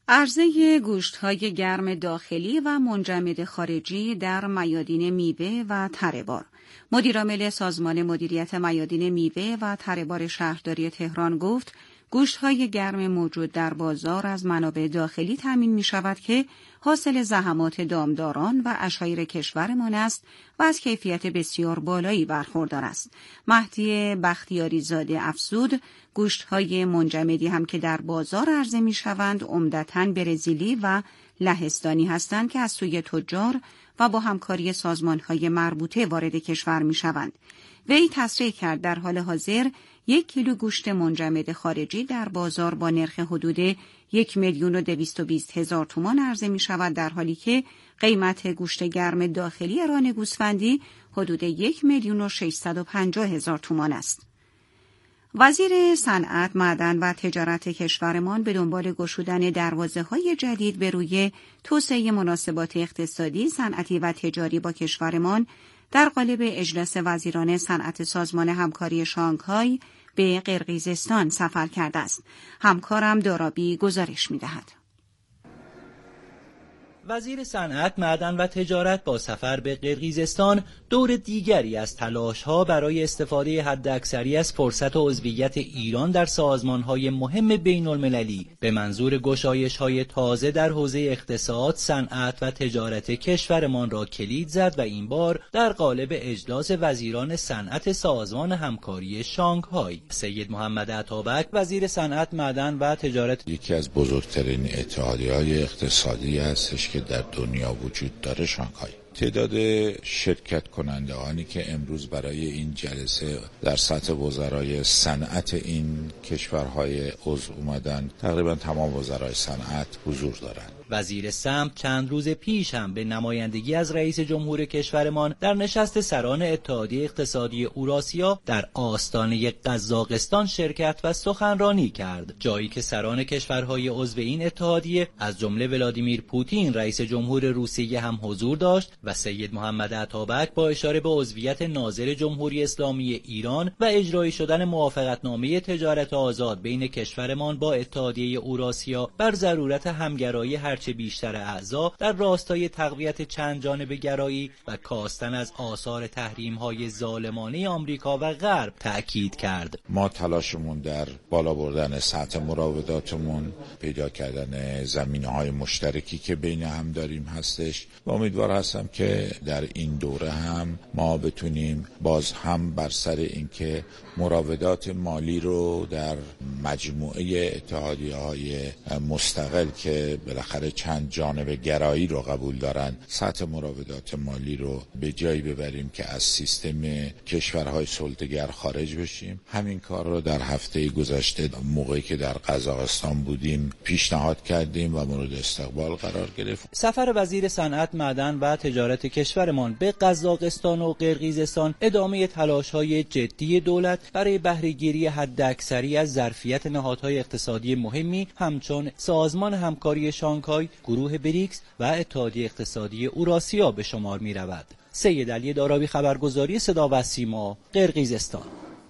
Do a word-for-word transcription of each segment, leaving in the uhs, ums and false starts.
عرضه گوشت‌های گرم داخلی و منجمد خارجی در میادین میوه و تره‌بار. مدیرعامل سازمان مدیریت میادین میوه و تره‌بار شهرداری تهران گفت گوشت‌های گرم موجود در بازار از منابع داخلی تامین می‌شود که حاصل زحمات دامداران و عشایر کشورمان است و از کیفیت بسیار بالایی برخوردار است. مهدی بختیاری زاده افزود گوشت‌های منجمدی هم که در بازار عرضه می‌شوند عمدتاً برزیلی و لهستانی هستند که از سوی تجار و با همکاری سازمان‌های مربوطه وارد کشور می‌شوند. وی تصریح کرد در حال حاضر یک کیلو گوشت منجمد خارجی در بازار با نرخ حدود یک میلیون و دویست و بیست هزار تومان عرضه می شود، در حالی که قیمت گوشت گرم داخلی ران گوسفندی حدود یک میلیون و ششصد و پنجاه هزار تومان است. وزیر صنعت، معدن و تجارت کشورمان به دنبال گشودن دروازه‌های جدید به روی توسعه مناسبات اقتصادی، صنعتی و تجاری با کشورمان در قالب اجلاس وزیران صنعت سازمان همکاری شانگهای به قرقیزستان سفر کرده است. همکارم دارابی گزارش می‌دهد. وزیر صنعت، معدن و تجارت با سفر به قرقیزستان دور دیگری از تلاش‌ها برای استفاده حداکثری از فرصت عضویت ایران در سازمان‌های مهم بین‌المللی به منظور گشایش‌های تازه در حوزه اقتصاد، صنعت و تجارت کشورمان را کلید زد و این بار در قالب اجلاس وزیران صنعت سازمان همکاری شانگهای. سید محمد عطابک، وزیر صنعت، معدن و تجارت، یکی از بزرگترین اتحادیه‌های اقتصادی هستش که در دنیا وجود داره، شانگهای. تعداد شرکت کنندگانی که امروز برای این جلسه در سطح وزرای صنعت این کشورهای عضو اومدن، تقریبا تمام وزرای صنعت حضور دارند. وزیر سمت چند روز پیش هم به نمایندگی از رئیس جمهور کشورمان در نشست سران اتحادیه اقتصادی اوراسیا در آستانه قزاقستان شرکت و سخنرانی کرد، جایی که سران کشورهای عضو این اتحادیه از جمله ولادیمیر پوتین رئیس جمهور روسیه هم حضور داشت و سید محمد عطابک با اشاره به عضویت ناظر جمهوری اسلامی ایران و اجرایی شدن موافقتنامه تجارت آزاد بین کشورمان با اتحادیه اوراسیا بر ضرورت همگرایی هرچه بیشتر اعضا در راستای تقویت چند جانبه گرایی و کاستن از آثار تحریم‌های ظالمانه آمریکا و غرب تأکید کرد. ما تلاشمون در بالا بردن سطح مراوداتمون، پیدا کردن زمینه‌های مشترکی که بین هم داریم هستش و امیدوار هستم که در این دوره هم ما بتونیم باز هم بر سر اینکه مراودات مالی رو در مجموعه اتحادیه‌های مستقل که بالاخره چند جانبه گرایی رو قبول دارن، سطح مراودات مالی رو به جایی ببریم که از سیستم کشورهای سلطه‌گر خارج بشیم. همین کار رو در هفته گذشته موقعی که در قزاقستان بودیم پیشنهاد کردیم و مورد استقبال قرار گرفت. سفر وزیر صنعت، معدن و تجارت کشورمان به قزاقستان و قرقیزستان ادامه تلاش‌های جدی دولت برای بهره‌گیری حداکثری از ظرفیت نهادهای اقتصادی مهمی همچون سازمان همکاری شانگهای، گروه بریکس و اتحادیه اقتصادی اوراسیا به شمار می‌رود. سید علی دارابی، خبرگزاری صدا و سیما، قرقیزستان.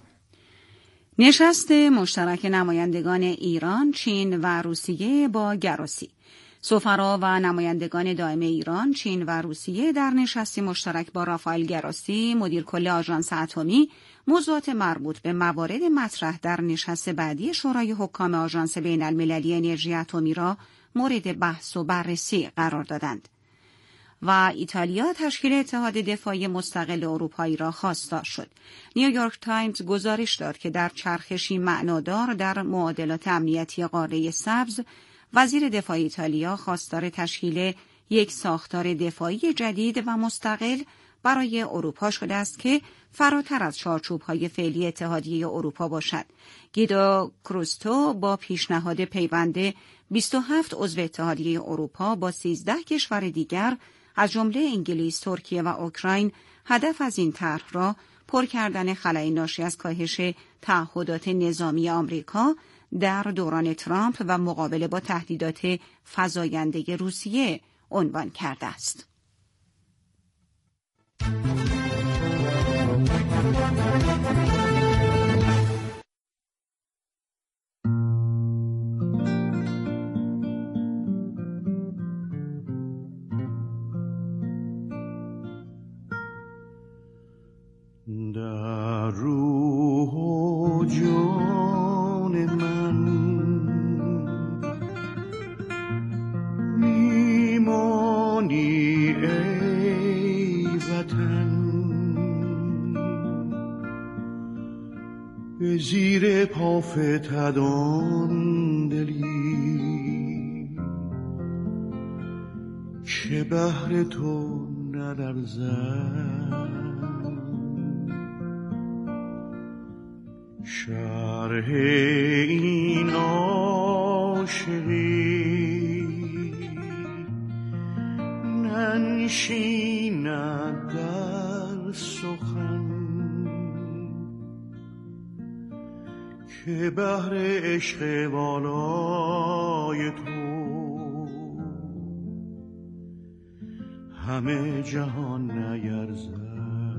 نشست مشترک نمایندگان ایران، چین و روسیه با گراسی. سفرا و نمایندگان دائم ایران، چین و روسیه در نشستی مشترک با رافائل گراسی، مدیر کل آژانس اتمی، موضوعات مربوط به موارد مطرح در نشست بعدی شورای حکام آژانس بین المللی انرژی اتمی را مورد بحث و بررسی قرار دادند. و ایتالیا تشکیل اتحاد دفاعی مستقل اروپایی را خواستار شد. نیویورک تایمز گزارش داد که در چرخشی معنادار در معادلات امنیتی قاره سبز، وزیر دفاع ایتالیا خواستار تشکیل یک ساختار دفاعی جدید و مستقل برای اروپا شده است که فراتر از چارچوب‌های فعلی اتحادیه اروپا باشد. گیدو کروستو با پیشنهاد پیوند بیست و هفت عضو اتحادیه اروپا با سیزده کشور دیگر از جمله انگلیس، ترکیه و اوکراین، هدف از این طرح را پر کردن خلأ ناشی از کاهش تعهدات نظامی آمریکا در دوران ترامپ و مقابله با تهدیدات فزاینده روسیه عنوان کرده است. به زیر پا فتدان دلی که بهر تو ندرزد، شرح این عاشقی ننشیند در سخن که بهر عشق والای تو همه جهان نیرزد.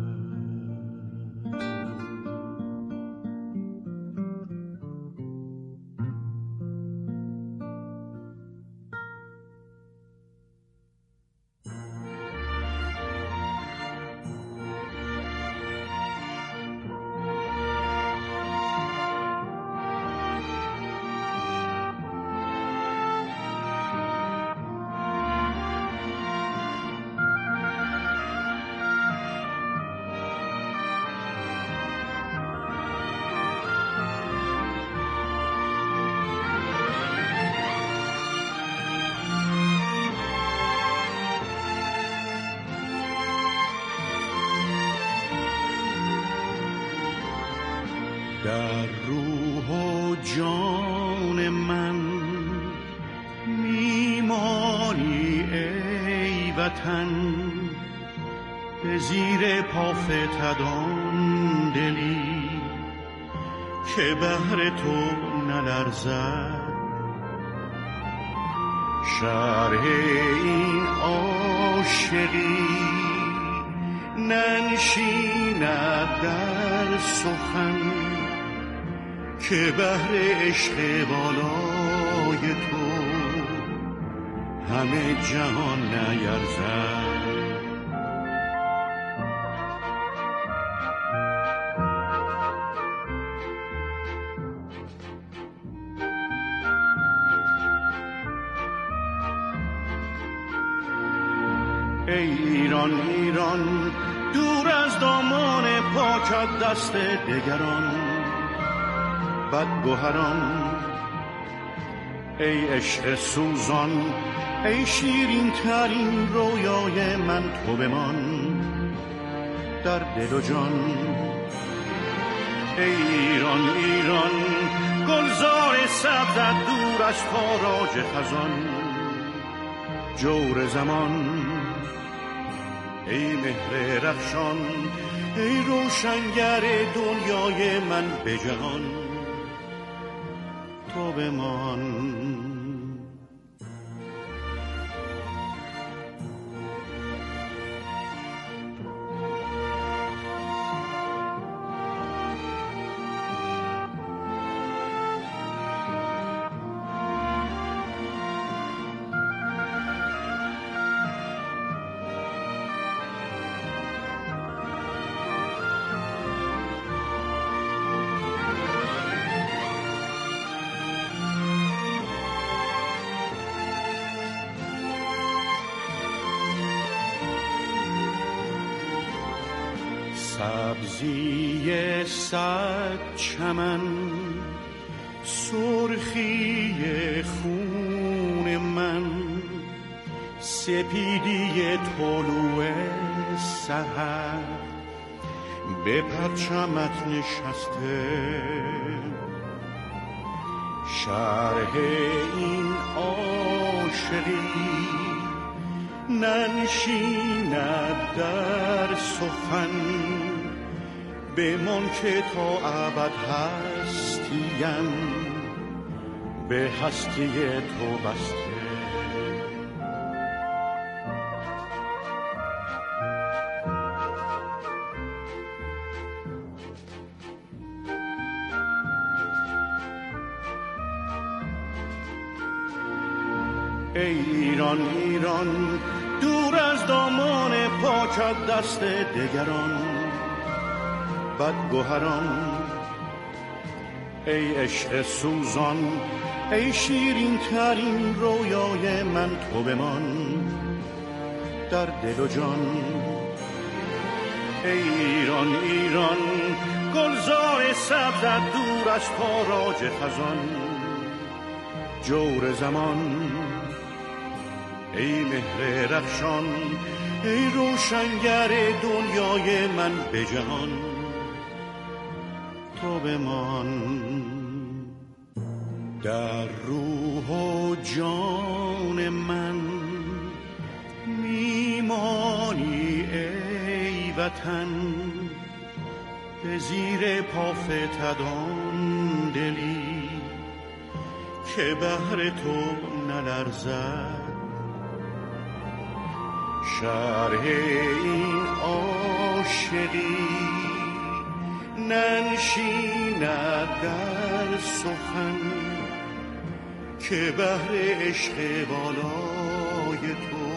در روح و جان من میمانی ای وطن، به زیر پا فتدان دلی که بهر تو نلرزد، شرح این عاشقی ننشیند در سخن که بهر عشق بالای تو همه جهان نیرزد. ای ایران ایران دور از دامان پاکت دست دگران بدگوهران، ای عشق سوزان ای شیرین ترین رویای من تو بمان در دل و جان. ای ایران ایران گلزار سبزت دور از تاراج خزان جور زمان، ای مهر رخشان ای روشنگر دنیای من به جهان تو بمان. سبزی صد چمن سرخی خون من، سپیدی طلوع سحر به پرچمت نشسته، شرح این عاشقی ننشیند در سخن بمان که تا ابد هستیم به هستی تو بسته. ای ایران ایران دور از دامان پاکت دست دگران بدگوهران، ای عشق سوزان ای شیرین ترین رویای من تو بمان در دل و جان. ای ایران ایران گلزار سبز از دورش تاراج خزان، جور زمان ای مهر رخشان، ای روشنگر دنیای من به جهان، تو بمان در روح و جان من، میمانی ای وطن به زیر پا فتدان دلی که بهر تو نلرزد، شرح این عاشقی ننشیند در سخن که بهر عشق بالای تو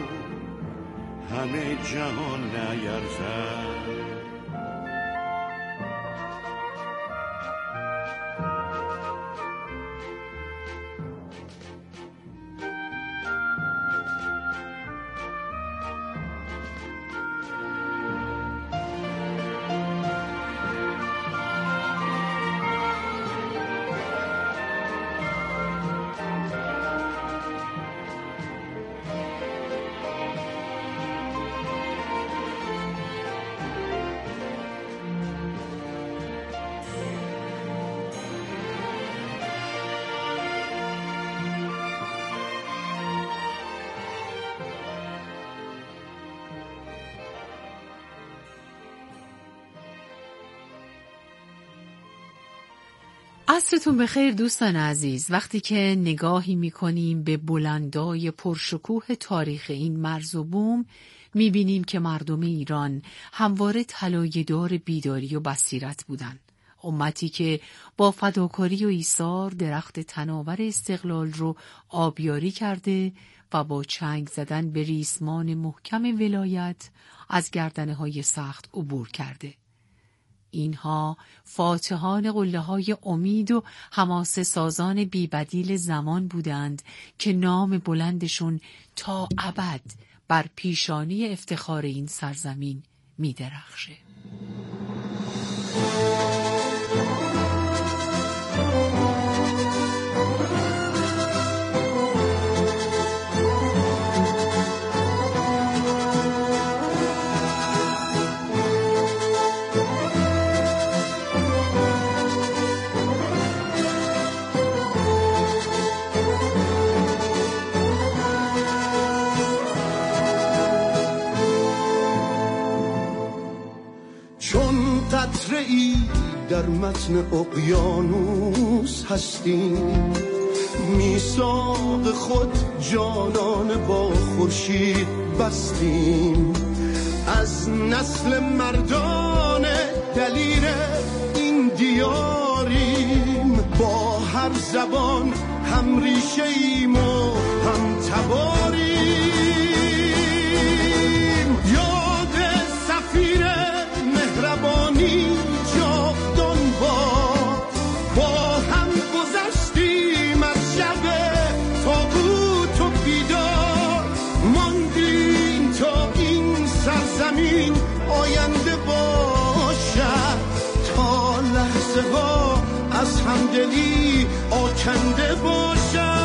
همه جهان نیرزد. عصرتون بخیر دوستان عزیز. وقتی که نگاهی میکنیم به بلندای پرشکوه تاریخ این مرز و بوم، میبینیم که مردم ایران همواره طلایه‌دار بیداری و بصیرت بودند. امتی که با فداکاری و ایثار درخت تناور استقلال رو آبیاری کرده و با چنگ زدن به ریسمان محکم ولایت از گردنه‌های سخت عبور کرده. اینها فاتحان قله‌های امید و حماسه سازان بی‌بدیل زمان بودند که نام بلندشون تا ابد بر پیشانی افتخار این سرزمین می‌درخشه. قطره‌ای در متن اقیانوس هستیم، میثاق خود جانان با خورشید بستیم، از نسل مردان دلیر این دیاریم، با هر زبان هم ریشه ایم و هم تباریم. یاد سفیر مهربانی جاودان باد، با هم گذشتیم از شب طاغوت و بیدار، ماندیم تا این سرزمین آینده باشد، تا لحظه ها از همدلی آکنده باشد.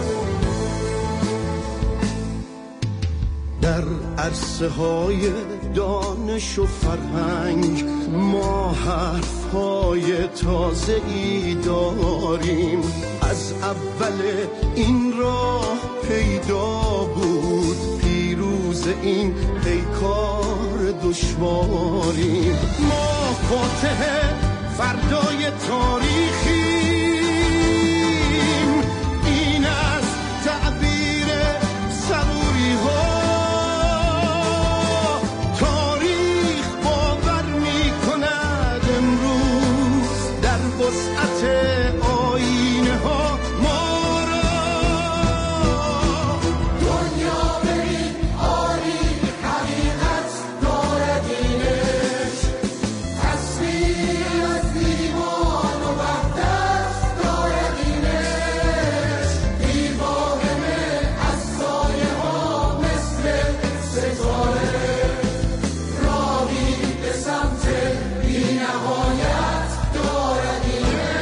عرصه های دانش و فرهنگ ما حرفهای تازه ای داریم. از اول این راه پیدا بود پیروز این پیکار دشواریم. ما فاتح فردای تاریخیم. این از تعبیر صبوری ها. تاریخ باور می کند امروز در وسعت آینه ها ما را. دنیا بریم آری حقیقت دارد اینش. تصویر از دیوان و وحدت دارد اینش. دیوانه از سایه ها مثل ستاره راهی به سمت بی نهایت دارد اینش.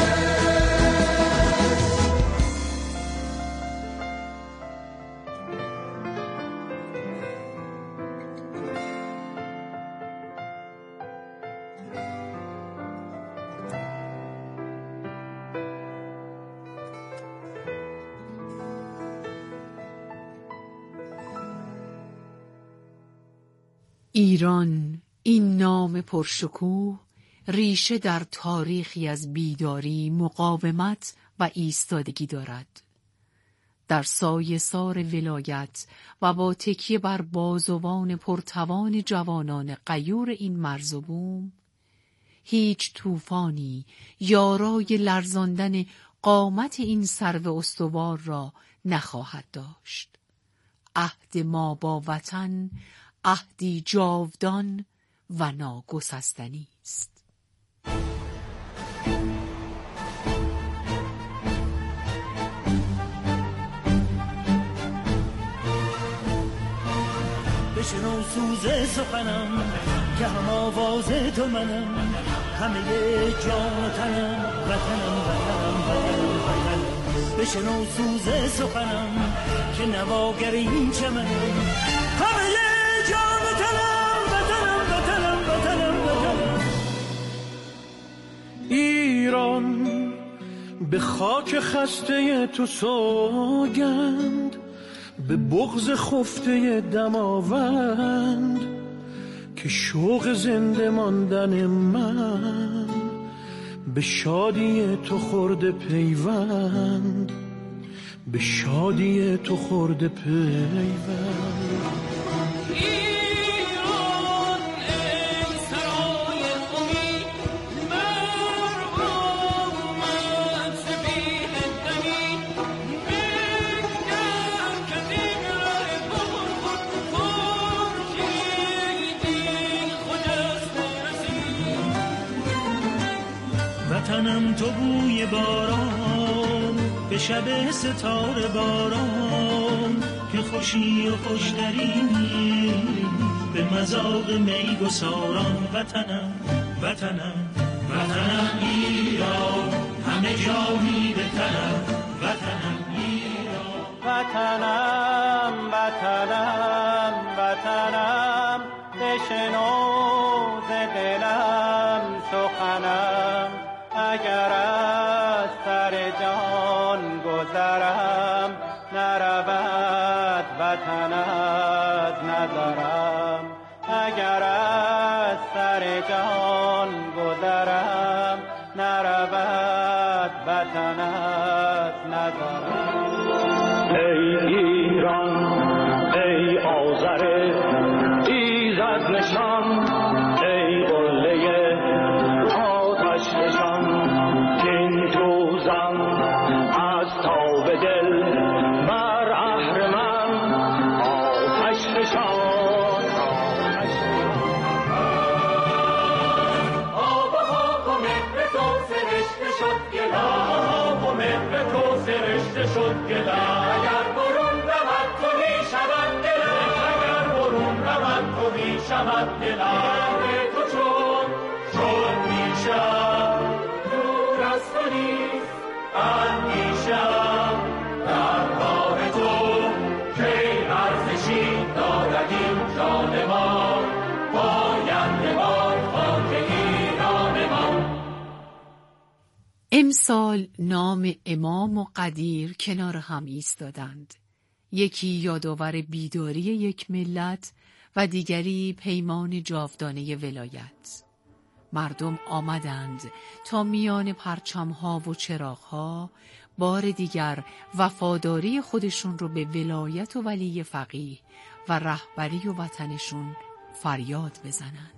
ایران، این نام پرشکوه، ریشه در تاریخی از بیداری، مقاومت و ایستادگی دارد. در سایه سار ولایت و با تکیه بر بازوان پرتوان جوانان غیور این مرز و بوم، هیچ طوفانی یارای لرزاندن قامت این سرو استوار را نخواهد داشت. عهد ما با وطن عهدی جاودان و ناگسستنی است. بشنو سوز سخنم که هم آواز تو منم. همه جان و تنم وطنم وطنم وطنم وطنم. بشنو سوز سخنم که نواگر این چمنم. همه جان و تنم وطنم وطنم وطنم وطنم. ایران به خاک خسته تو سوگند، به بغض خفته دماوند که شوق زنده ماندن من به شادی تو خورده پیوند. به شادی تو خورده پیوند. وطنم تو بوی باران به شب ستاره باران که خوشی و خوشترینی به مذاق می گساران. وطنم وطنم وطنم ایران همه جایی به تنم. وطنم ایران وطنم وطنم وطنم بشنو ز دلم سخنم. اگر از سر جان گذرم نرود وطن از نظرم. اگر از سر جان گذرم نرود وطن از نظرم. ای ایران ای آذر ایزد نشان، ای قله آتش نشان. این دوزم از تاب دل بر اهرمن آتش نشان. آب و خاک و مهر تو سرشته شد گلم. و مهر تو سرشته شد گلم. اگر برون رود تو می شود دلم. اگر برون رود تو می شود دلم. تو چون چون می شد دور از تو نیست اندیشم در راه تو که ارزشی دارد این جان ما. امسال نام امام و قدیر کنار هم ایستادند. یکی یادآور بیداری یک ملت و دیگری پیمان جاودانه ولایت. مردم آمدند تا میان پرچم‌ها و چراغ‌ها بار دیگر وفاداری خودشون رو به ولایت و ولی فقیه و رهبری و وطنشون فریاد بزنند.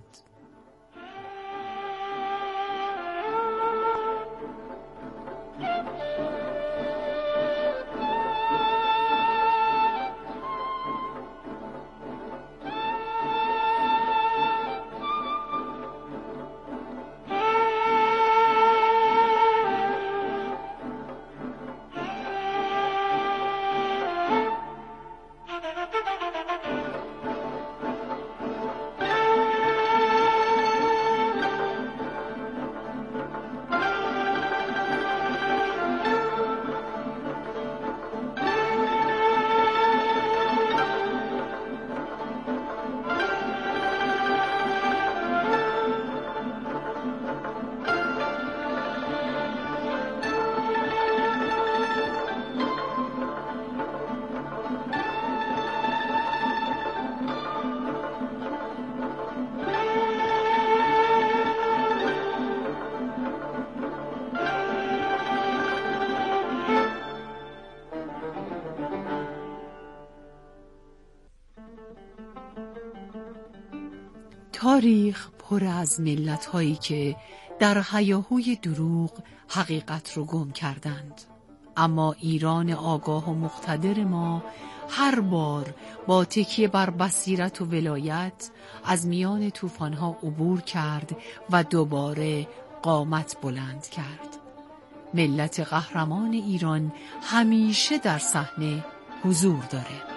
تاریخ پر از ملت‌هایی که در هیاهوی دروغ حقیقت رو گم کردند. اما ایران آگاه و مقتدر ما هر بار با تکیه بر بصیرت و ولایت از میان طوفان‌ها عبور کرد و دوباره قامت بلند کرد. ملت قهرمان ایران همیشه در صحنه حضور داره.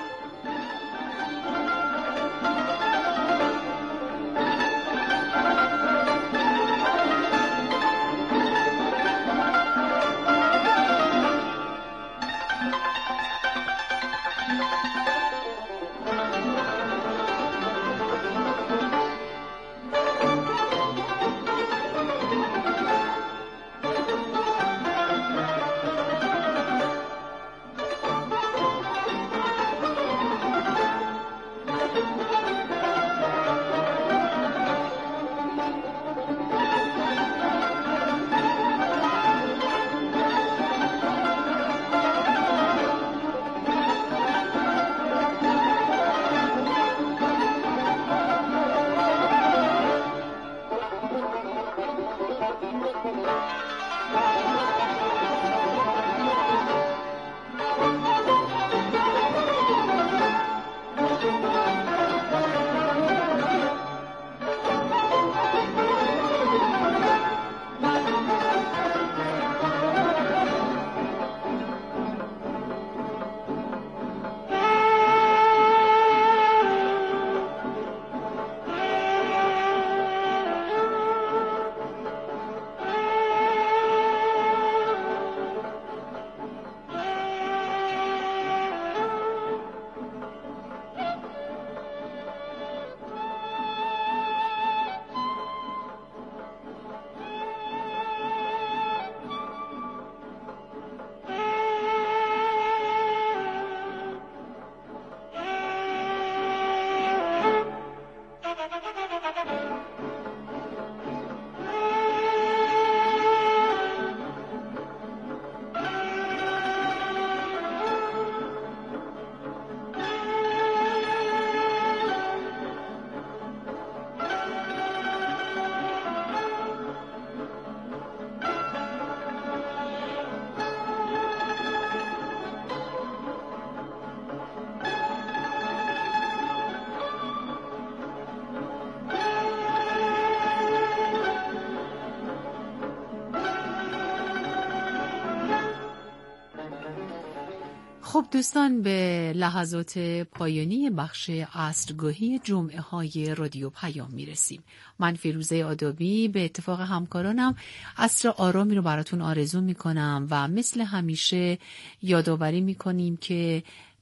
خب دوستان، به لحظات پایانی بخش عصرگاهی جمعه های رادیو پیام میرسیم. من فیروزه آدابی به اتفاق همکارانم عصر آرامی رو براتون آرزو میکنم و مثل همیشه یادآوری میکنیم که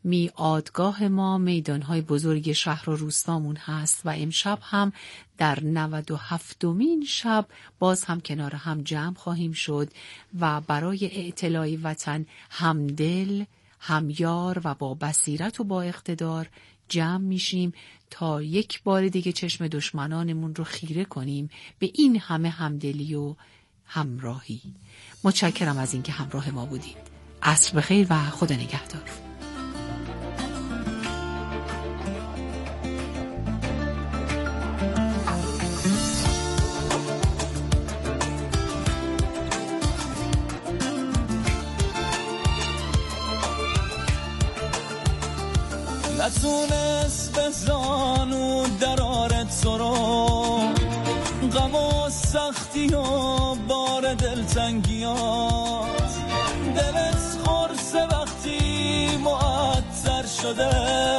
میعادگاه ما میدانهای بزرگ شهر و روستامون هست و امشب هم در نود و هفتمین شب باز هم کنار هم جمع خواهیم شد و برای اعتلاع وطن همدل، همیار و با بصیرت و با اقتدار جمع میشیم تا یک بار دیگه چشم دشمنانمون رو خیره کنیم به این همه همدلی و همراهی. متشکرم از اینکه همراه ما بودید. عصر بخیر و خدا نگهدار. نتونست به زانو درارت تو رو، غم و سختی و بار دلتنگیات، دلت خورسه وقتی معطر شده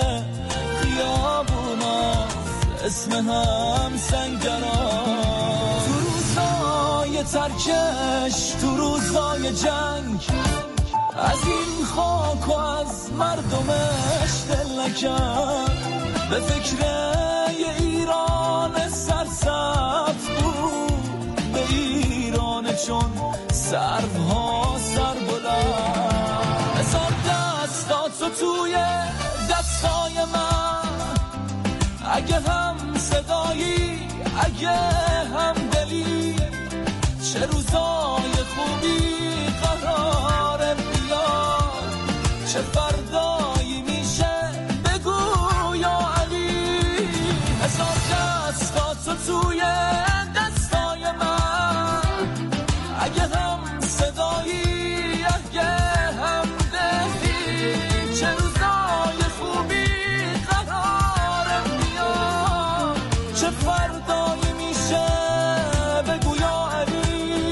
خیابونات اسم هم سنگرات. تو روزای ترکش، تو روزای جنگ، از این خاک و از مردمش دل نکرد، به فکر یه ایران سرسبز بود، به ایران چون سروها سر بلند. بذار دستاتو توی دستای من، اگه هم صدایی اگه هم دلی، چه روزای خوبی قراره بیاد، چه فردایی میشه بگو یا علی. هزار دستاتو توی دستای من، اگه هم صدایی اگه هم دلی، چه روزای خوبی قراره بیاد، چه فردایی میشه بگو یا علی.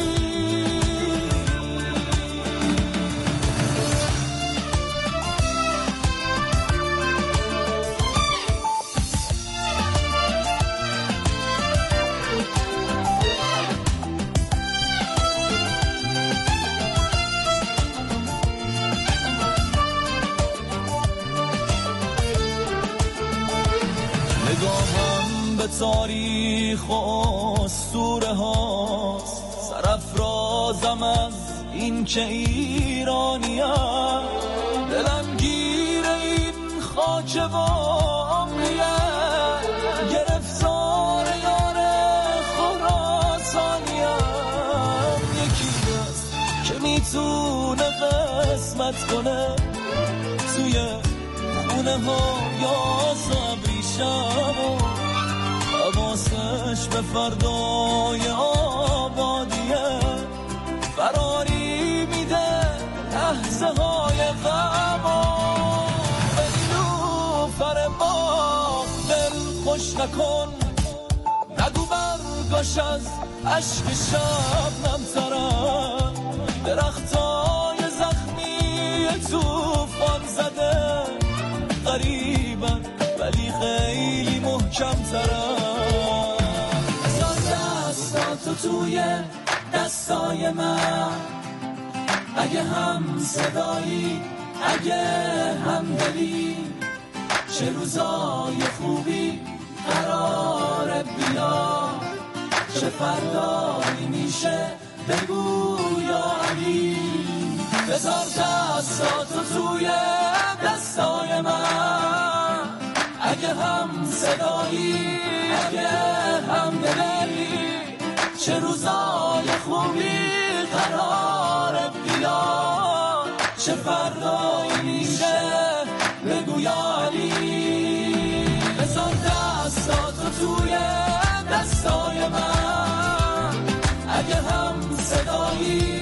نگاهم به تاریخ و اسطوره هاست، سرافرازم از این که ایرانیم، دلم گیر این خاک و عمریه، گرفتار یار خراسانیم. یکی هست که میتونه قسمت کنه توی خونه ها یا صبریشم، و حواسش به فردای آبادیه، فراری میده لحظه های غم. به نیلوفر باغ دل خوش نکن، نگو برگاش از عشق شبنم ترم، درختای زخمی توفان زده غریبن ولی خیلی محکم ترم. هزار دستاتو توی دستای من، اگه هم صدایی اگه هم دلی، چه روزای خوبی قراره بیاد، چه فردایی میشه بگو یا علی. بذار دستاتو توی دستای من، اگه هم صدایی اگه هم دلی، چه روزای خوبی قراره بیاد، چه فردایی میشه بگو یا علی. بذار دستاتو توی دستای من، اگه هم صدایی